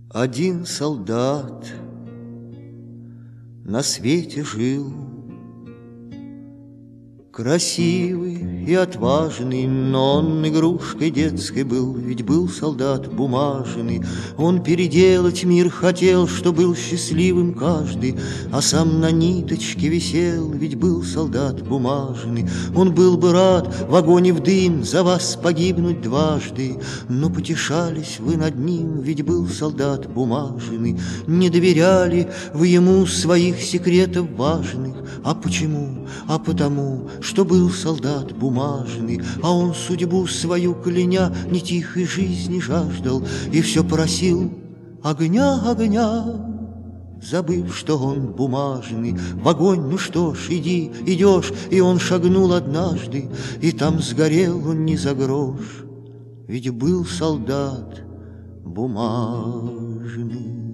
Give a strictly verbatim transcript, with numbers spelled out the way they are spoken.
Один солдат на свете жил, красивый и отважный, но он игрушкой детской был, ведь был солдат бумажный. Он переделать мир хотел, что был счастливым каждый, а сам на ниточке висел, ведь был солдат бумажный. Он был бы рад в огонь и в дым за вас погибнуть дважды, но потешались вы над ним, ведь был солдат бумажный. Не доверяли вы ему своих секретов важных. А почему? А потому, что был солдат бумажный, а он судьбу свою кляня не тихой жизни жаждал и все просил огня, огня, забыв, что он бумажный. В огонь, ну что ж, иди, идешь, и он шагнул однажды, и там сгорел он не за грош, ведь был солдат бумажный.